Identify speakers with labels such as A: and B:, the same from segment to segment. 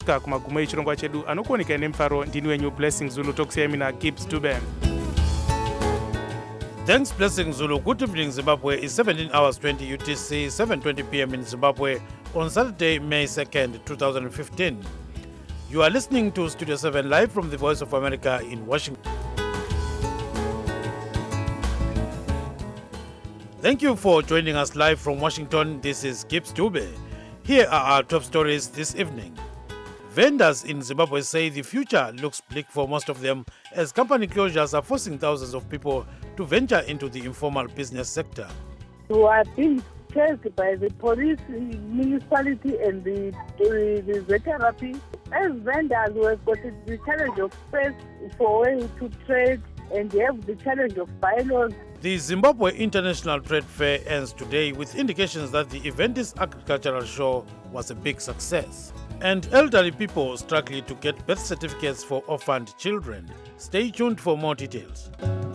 A: kumagumo echirongwa chedu anokuoneka nemufaro ndini wenyu Blessing Zulu tokusiyai mina Gibbs Dube.
B: Thanks, Blessing Zulu. Good evening, Zimbabwe. It's 17 hours 20 UTC, 7:20 p.m. in Zimbabwe on Saturday, May 2nd, 2015. You are listening to Studio 7 live from the Voice of America in Washington. Thank you for joining us live from Washington. This is Gibbs Dube. Here are our top stories this evening. Vendors in Zimbabwe say the future looks bleak for most of them as company closures are forcing thousands of people to venture into the informal business sector.
C: We are being chased by the police, municipality and the ZRP. As vendors, we have got the challenge of space for way to trade and we have the challenge of bylaws.
B: The Zimbabwe International Trade Fair ends today with indications that the Eventist Agricultural Show was a big success. And elderly people struggling to get birth certificates for orphaned children. Stay tuned for more details.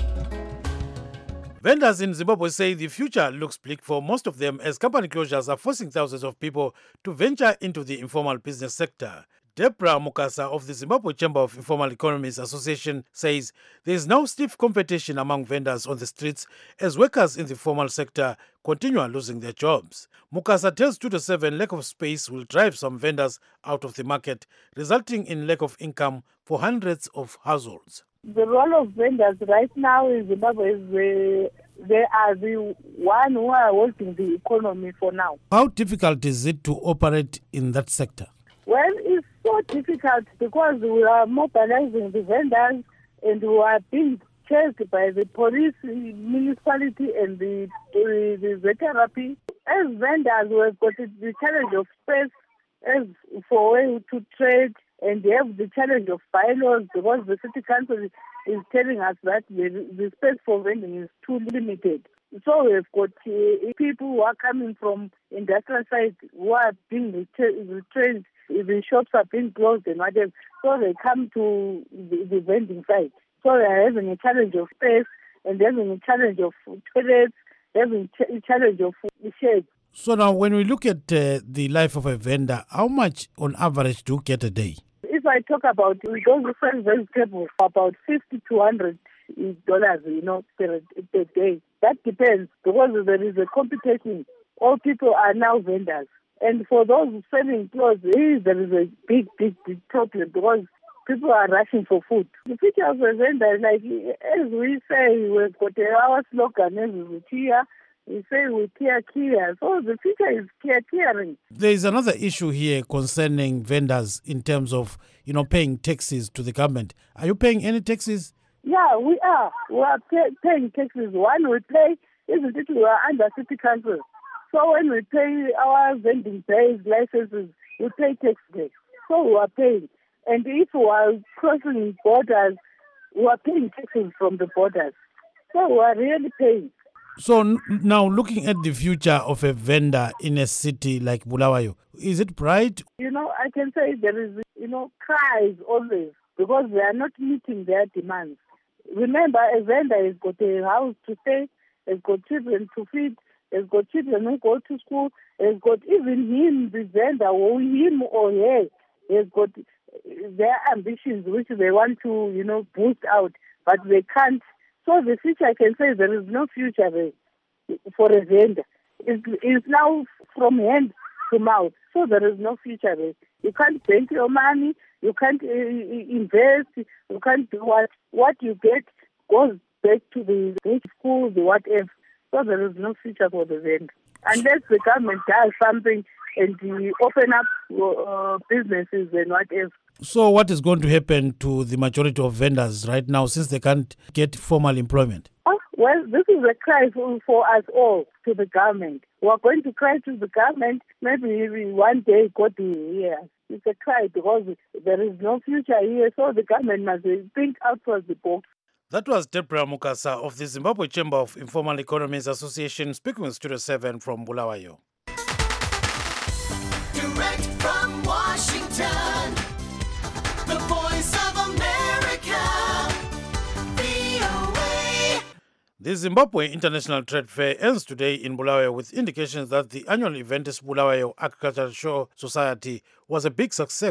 B: Vendors in Zimbabwe say the future looks bleak for most of them as company closures are forcing thousands of people to venture into the informal business sector. Deborah Mukasa of the Zimbabwe Chamber of Informal Economies Association says there is now stiff competition among vendors on the streets as workers in the formal sector continue losing their jobs. Mukasa tells 2 to 7 lack of space will drive some vendors out of the market, resulting in lack of income for hundreds of households.
C: The role of vendors right now in Zimbabwe is they are the one who are holding the economy for now.
B: How difficult is it to operate in that sector?
C: Well, it's so difficult because we are mobilizing the vendors and we are being chased by the police, municipality and the ZRP. As vendors, we have got the challenge of space as for way to trade and they have the challenge of bylaws because the city council is telling us that the space for vending is too limited. So we've got people who are coming from industrial sites who are being retrenched. The shops are being closed and whatever. So they come to the vending site. So they are having a challenge of space and they're having a challenge of toilets, they're having a challenge of shades.
B: So now when we look at the life of a vendor, how much on average do you get a day?
C: If I talk about those different vegetables, about $50 to $100, per day. That depends because there is a competition. All people are now vendors. And for those selling clothes, there is a big problem because people are rushing for food. The future of a vendor, like as we say, we've got our slogan as Kia. We say we Kia. So the future is Kia.
B: There is another issue here concerning vendors in terms of, paying taxes to the government. Are you paying any taxes?
C: Yeah, we are. We are paying taxes. One we pay, isn't it? We are under city council. So when we pay our vending-based licenses, we pay tax there. So we are paying. And if we are crossing borders, we are paying taxes from the borders. So we are really paying.
B: So now looking at the future of a vendor in a city like Bulawayo, is it bright?
C: I can say there is, cries always because they are not meeting their demands. Remember, a vendor has got a house to stay, has got children to feed, has got children who go to school, has got even him, the vendor, or him or her, has got their ambitions which they want to, boost out, but they can't. So the future, I can say there is no future there for a vendor. It's now from hand to mouth, so there is no future there. You can't bank your money, you can't invest, you can't do what you get goes back to the school, the whatever. So there is no future for the vendor. Unless the government does something and open up businesses and whatever.
B: So what is going to happen to the majority of vendors right now since they can't get formal employment?
C: Well, this is a cry for us all to the government. We are going to cry to the government. Maybe one day God will hear us. It's a cry because there is no future here. So the government must think outside the box.
B: That was Deborah Mukasa of the Zimbabwe Chamber of Informal Economies Association speaking with Studio 7 from Bulawayo.
D: Direct from Washington, the Voice of America, VOA.
B: The Zimbabwe International Trade Fair ends today in Bulawayo with indications that the annual Eventist Bulawayo Agricultural Show Society was a big success.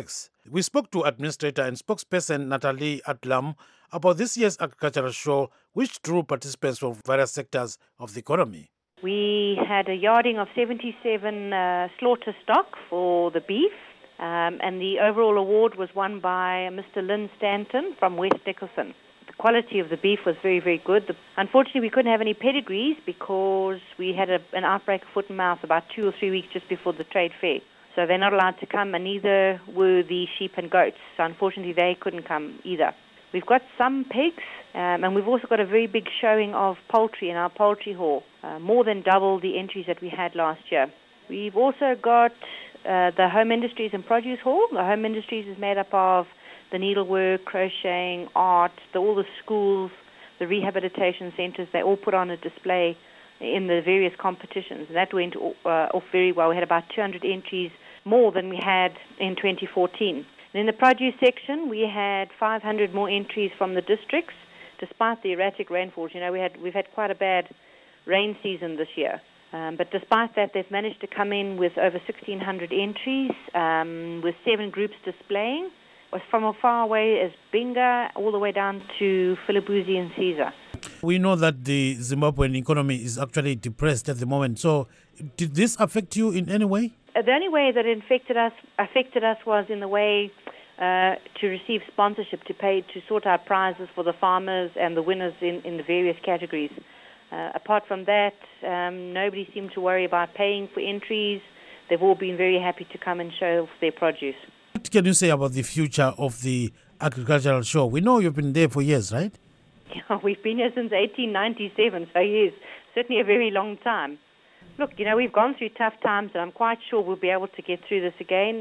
B: We spoke to Administrator and Spokesperson Natalie Atlam about this year's agricultural show, which drew participants from various sectors of the economy.
E: We had a yarding of 77 slaughter stock for the beef, and the overall award was won by Mr. Lynn Stanton from West Nicholson. The quality of the beef was very, very good. Unfortunately, we couldn't have any pedigrees because we had an outbreak of foot and mouth about 2 or 3 weeks just before the trade fair. So they're not allowed to come, and neither were the sheep and goats. So unfortunately, they couldn't come either. We've got some pigs, and we've also got a very big showing of poultry in our poultry hall, more than double the entries that we had last year. We've also got the Home Industries and Produce Hall. The Home Industries is made up of the needlework, crocheting, art, all the schools, the rehabilitation centres. They all put on a display in the various competitions, and that went off very well. We had about 200 entries more than we had in 2014. And in the produce section, we had 500 more entries from the districts, despite the erratic rainfalls. You know, we've had quite a bad rain season this year. But despite that, they've managed to come in with over 1,600 entries, with 7 groups displaying, from as far away as Binga all the way down to Philibuzi and Caesar.
B: We know that the Zimbabwean economy is actually depressed at the moment. So did this affect you in any way?
E: The only way that it affected us was in the way to receive sponsorship, to sort out prizes for the farmers and the winners in the various categories. Apart from that, nobody seemed to worry about paying for entries. They've all been very happy to come and show off their produce.
B: What can you say about the future of the agricultural show? We know you've been there for years, right?
E: Yeah, we've been here since 1897, so yes, certainly a very long time. Look, you know, we've gone through tough times, and I'm quite sure we'll be able to get through this again.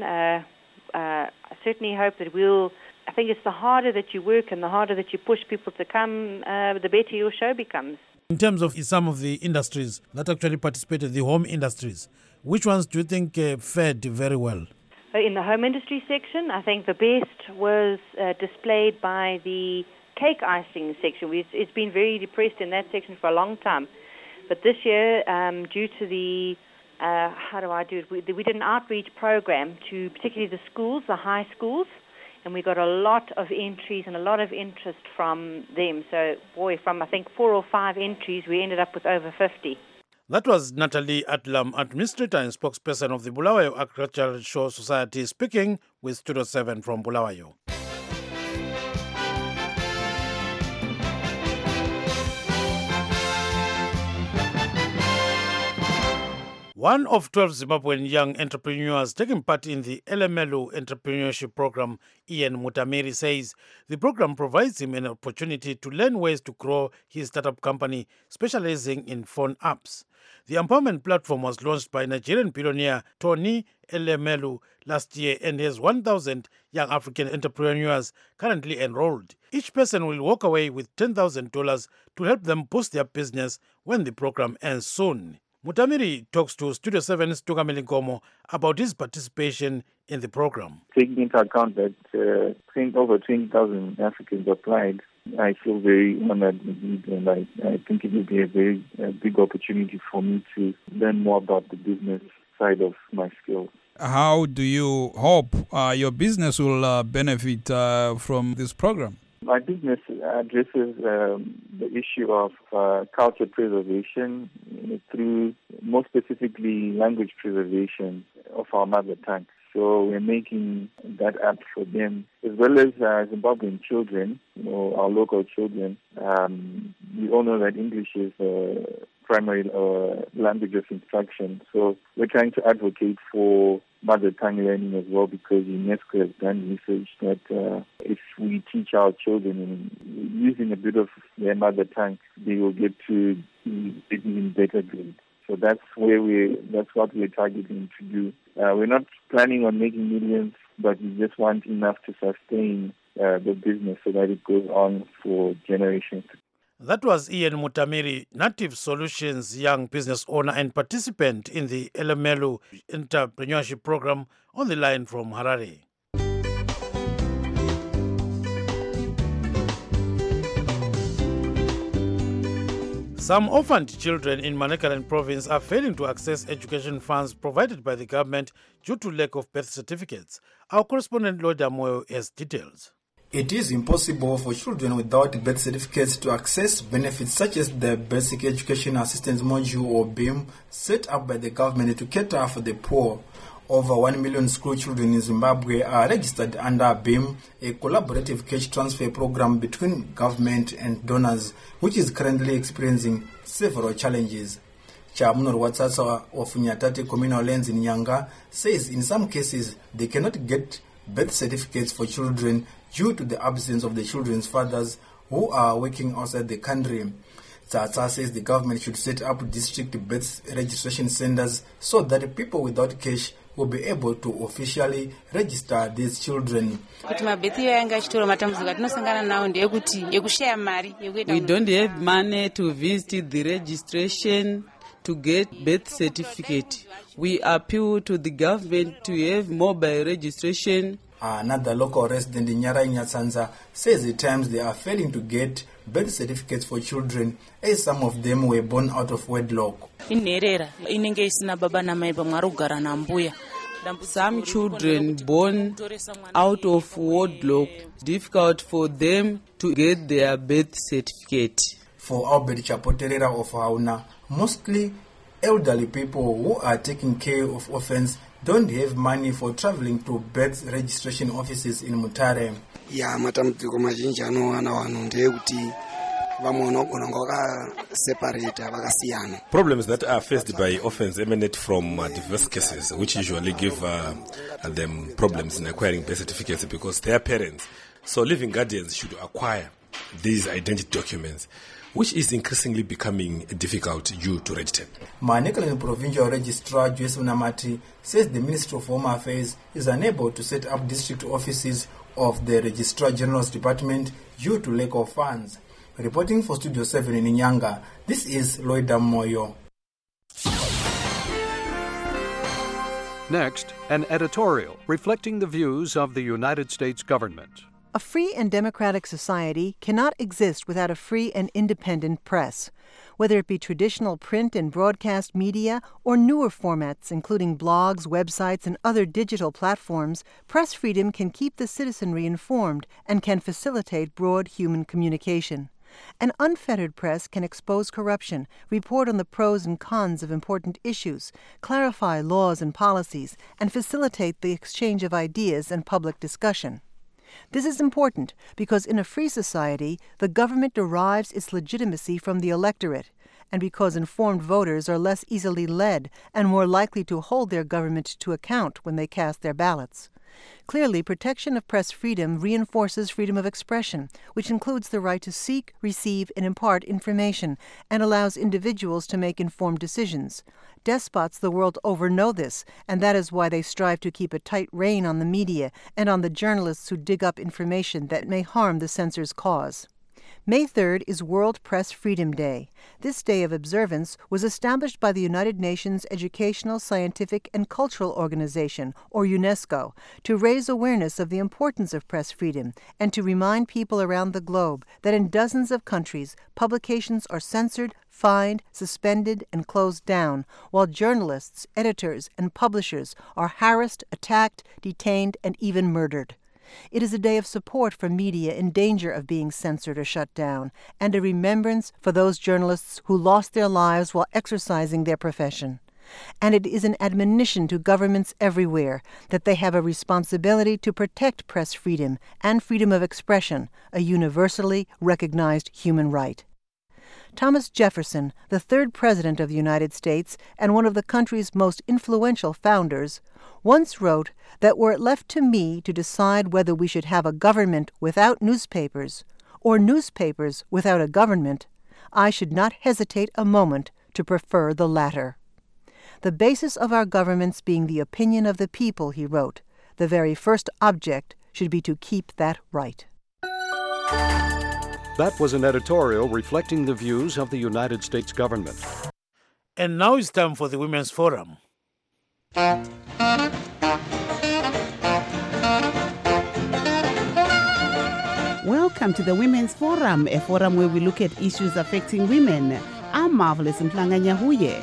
E: I certainly hope that I think it's the harder that you work and the harder that you push people to come, the better your show becomes.
B: In terms of some of the industries that actually participated, the home industries, which ones do you think fared very well?
E: In the home industry section, I think the best was displayed by the cake icing section. It's been very depressed in that section for a long time. But this year, due to the, we did an outreach program to particularly the schools, the high schools, and we got a lot of entries and a lot of interest from them. So, from I think 4 or 5 entries, we ended up with over 50.
B: That was Natalie Atlam, Administrator and Spokesperson of the Bulawayo Agricultural Show Society, speaking with Studio 7 from Bulawayo. One of 12 Zimbabwean young entrepreneurs taking part in the Elemelu Entrepreneurship Program, Ian Mutamiri, says the program provides him an opportunity to learn ways to grow his startup company specializing in phone apps. The empowerment platform was launched by Nigerian billionaire Tony Elemelu last year and has 1,000 young African entrepreneurs currently enrolled. Each person will walk away with $10,000 to help them boost their business when the program ends soon. Mutamiri talks to Studio 7's Tukameli Nkomo about his participation in the program.
F: Taking into account that over 20,000 Africans applied, I feel very honored indeed, and I think it will be a very big opportunity for me to learn more about the business side of my skills.
G: How do you hope your business will benefit from this program?
F: My business addresses the issue of culture preservation through, more specifically, language preservation of our mother tongue. So we're making that app for them, as well as Zimbabwean children, our local children. We all know that English is the primary language of instruction. So we're trying to advocate for mother tongue learning as well, because UNESCO has done research that if we teach our children using a bit of their mother tongue, they will get to even better grades. So that's what we're targeting to do. We're not planning on making millions, but we just want enough to sustain the business so that it goes on for generations.
B: That was Ian Mutamiri, Native Solutions young business owner and participant in the Elemelu Entrepreneurship Program, on the line from Harare. Some orphaned children in Manicaland province are failing to access education funds provided by the government due to lack of birth certificates. Our correspondent Loida Moyo has details.
H: It is impossible for children without birth certificates to access benefits such as the Basic Education Assistance Module or BEAM, set up by the government to cater for the poor. Over 1 million school children in Zimbabwe are registered under BEAM, a collaborative cash transfer program between government and donors, which is currently experiencing several challenges. Chamunor Watsatsa of Nyatate Communal Lands in Nyanga says in some cases they cannot get birth certificates for children due to the absence of the children's fathers who are working outside the country. Tsatsa says the government should set up district birth registration centers so that people without cash will be able to officially register these children.
I: We don't have money to visit the registration to get birth certificate. We appeal to the government to have mobile registration.
H: Another local resident in Nyara Nyatsanza says at times they are failing to get birth certificates for children as some of them were born out of wedlock.
I: Some children born out of wedlock, difficult for them to get their birth certificate.
H: For Albert Chapoterera of Hauna, mostly elderly people who are taking care of orphans don't have money for traveling to birth registration offices in Mutare.
J: Problems that are faced by orphans emanate from diverse cases, which usually give them problems in acquiring birth certificates because their parents, so living guardians, should acquire these identity documents, which is increasingly becoming difficult due to red tape.
H: Manicaland Provincial Registrar Joyce Unamati says the Ministry of Home Affairs is unable to set up district offices of the Registrar General's Department due to lack of funds. Reporting for Studio 7 in Nyanga, this is Loida Moyo.
K: Next, an editorial reflecting the views of the United States government.
L: A free and democratic society cannot exist without a free and independent press. Whether it be traditional print and broadcast media or newer formats including blogs, websites, and other digital platforms, press freedom can keep the citizenry informed and can facilitate broad human communication. An unfettered press can expose corruption, report on the pros and cons of important issues, clarify laws and policies, and facilitate the exchange of ideas and public discussion. This is important because in a free society, the government derives its legitimacy from the electorate, and because informed voters are less easily led and more likely to hold their government to account when they cast their ballots. Clearly, protection of press freedom reinforces freedom of expression, which includes the right to seek, receive, and impart information, and allows individuals to make informed decisions. Despots the world over know this, and that is why they strive to keep a tight rein on the media and on the journalists who dig up information that may harm the censor's cause. May 3rd is World Press Freedom Day. This day of observance was established by the United Nations Educational, Scientific, and Cultural Organization, or UNESCO, to raise awareness of the importance of press freedom and to remind people around the globe that in dozens of countries, publications are censored, fined, suspended, and closed down, while journalists, editors, and publishers are harassed, attacked, detained, and even murdered. It is a day of support for media in danger of being censored or shut down, and a remembrance for those journalists who lost their lives while exercising their profession. And it is an admonition to governments everywhere that they have a responsibility to protect press freedom and freedom of expression, a universally recognized human right. Thomas Jefferson, the third President of the United States and one of the country's most influential founders, once wrote that were it left to me to decide whether we should have a government without newspapers or newspapers without a government, I should not hesitate a moment to prefer the latter. The basis of our governments being the opinion of the people, he wrote, the very first object should be to keep that right.
K: That was an editorial reflecting the views of the United States government.
B: And now it's time for the Women's Forum.
M: Welcome to the Women's Forum, a forum where we look at issues affecting women. I'm Marvelous Mhlanga-Nyahuye.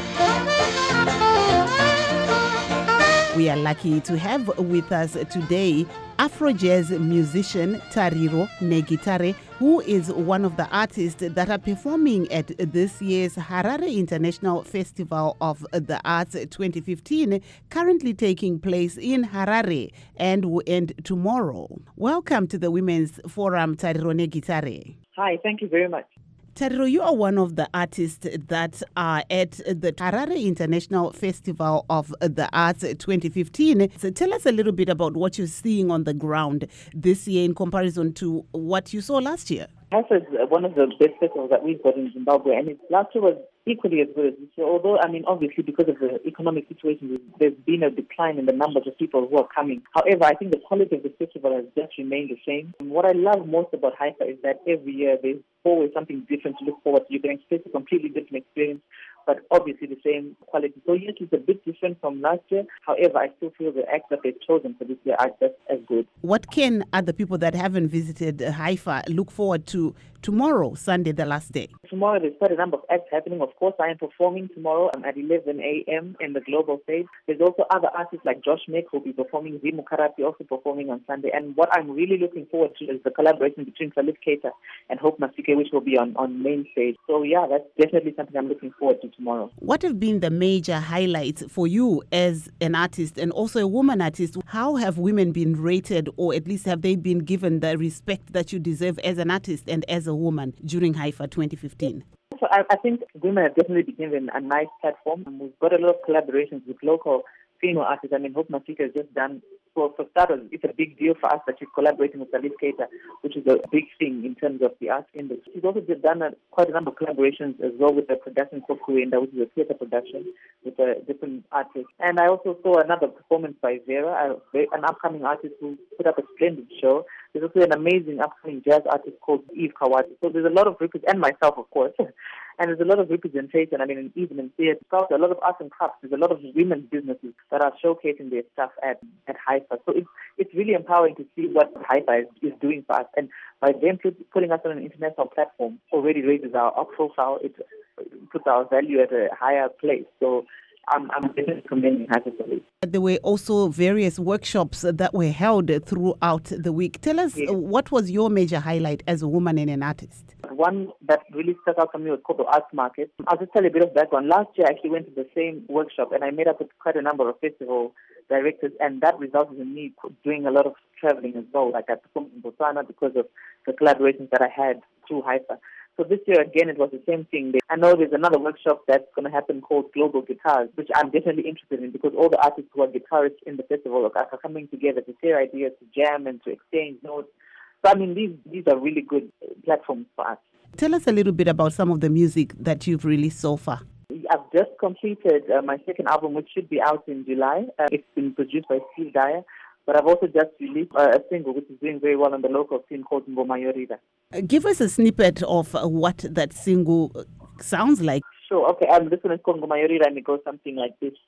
M: We are lucky to have with us today Afro jazz musician Tariro Negitare, who is one of the artists that are performing at this year's Harare International Festival of the Arts 2015, currently taking place in Harare and will end tomorrow. Welcome to the Women's Forum, Tariro Negitare.
N: Hi, thank you very much.
M: Tariro, you are one of the artists that are at the Harare International Festival of the Arts 2015. So tell us a little bit about what you're seeing on the ground this year in comparison to what you saw last year.
N: HIFA is one of the best festivals that we've got in Zimbabwe, and last year was equally as good as this year. Although, obviously, because of the economic situation, there's been a decline in the numbers of people who are coming. However, I think the quality of the festival has just remained the same. And what I love most about HIFA is that every year there's always something different to look forward to. You can expect a completely different experience, but obviously the same quality. So yes, it's a bit different from last year. However, I still feel the acts that they've chosen for this year are just as good.
M: What can other people that haven't visited HIFA look forward to tomorrow, Sunday, the last day?
N: Tomorrow there's quite a number of acts happening. Of course, I am performing tomorrow at 11 a.m. in the global stage. There's also other artists like Josh Mick who will be performing, Zimu Karapi also performing on Sunday. And what I'm really looking forward to is the collaboration between Salif Keita and Hope Masike, which will be on main stage. So yeah, that's definitely something I'm looking forward to tomorrow.
M: What have been the major highlights for you as an artist and also a woman artist? How have women been rated, or at least have they been given the respect that you deserve as an artist and as a woman during HIFA 2015?
N: So I think women have definitely been given a nice platform. We've got a lot of collaborations with local female artists. Hope Masika has just done, for starters, it's a big deal for us that she's collaborating with Salif Keita, which is a big thing in terms of the arts industry. She's also done quite a number of collaborations as well with the production for Kuenda, which is a theatre production with different artists. And I also saw another performance by Vera, an upcoming artist who put up a splendid show. There's also an amazing upcoming jazz artist called Eve Kawati. So there's a lot of and myself, of course. And there's a lot of representation, in evening theatre, a lot of arts and crafts. There's a lot of women's businesses that are showcasing their stuff at HIFA. So it's really empowering to see what HIFA is doing for us. And by them putting us on an international platform already raises our profile. It puts our value at a higher place. So I'm definitely commending HIFA for this.
M: There were also various workshops that were held throughout the week. Tell us, what was your major highlight as a woman and an artist?
N: One that really stuck out for me was called the Arts Market. I'll just tell you a bit of background. Last year I actually went to the same workshop and I met up with quite a number of festival directors, and that resulted in me doing a lot of traveling as well. Like I performed in Botswana because of the collaborations that I had through HIFA. So this year, again, it was the same thing. I know there's another workshop that's going to happen called Global Guitars, which I'm definitely interested in because all the artists who are guitarists in the festival are coming together to share ideas, to jam, and to exchange notes. So, these are really good platforms for us.
M: Tell us a little bit about some of the music that you've released so far.
N: I've just completed my second album, which should be out in July. It's been produced by Steve Dyer. But I've also just released a single which is doing very well on the local scene called Ngoma Yorida.
M: Give us a snippet of what that single sounds like.
N: Sure, okay. This one is called Ngoma Yorida and it goes something like this.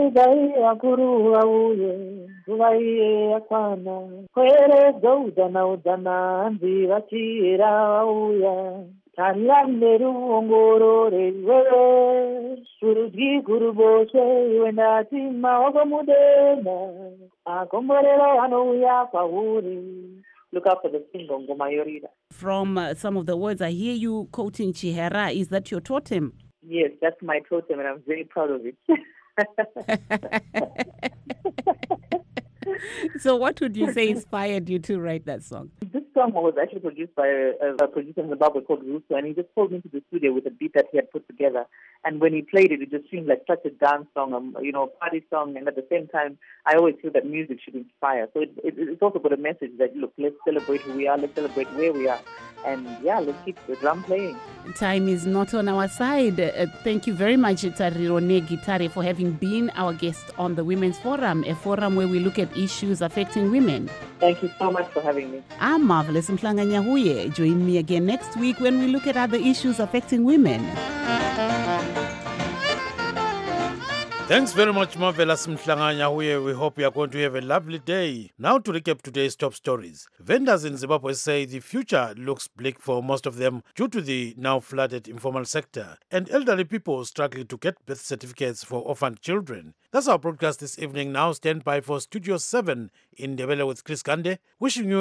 N: Look out for the single Ngoma Yorida.
M: From some of the words, I hear you quoting Chihera. Is that your totem?
N: Yes, that's my totem, and I'm very proud of it.
M: So what would you say inspired you to write that song?
N: This song was actually produced by a producer in Zimbabwe called Russo, and he just pulled me into the studio with a beat that he had put together. And when he played it, it just seemed like such a dance song, party song. And at the same time, I always feel that music should inspire. So it's also got a message that, look, let's celebrate who we are, let's celebrate where we are. And yeah, let's keep the drum playing.
M: Time is not on our side. Thank you very much, Tariro Negitare, for having been our guest on the Women's Forum, a forum where we look at issues affecting women.
N: Thank you so much for having me.
M: I'm Marvelous Mhlanga-Nyahuye. Join me again next week when we look at other issues affecting women.
B: Thanks very much, Marvelous Mhlanganya. We hope you are going to have a lovely day. Now to recap today's top stories. Vendors in Zimbabwe say the future looks bleak for most of them due to the now flooded informal sector and elderly people struggling to get birth certificates for orphaned children. That's our broadcast this evening. Now stand by for Studio 7 in Ndebele with Chris Kande. Wishing you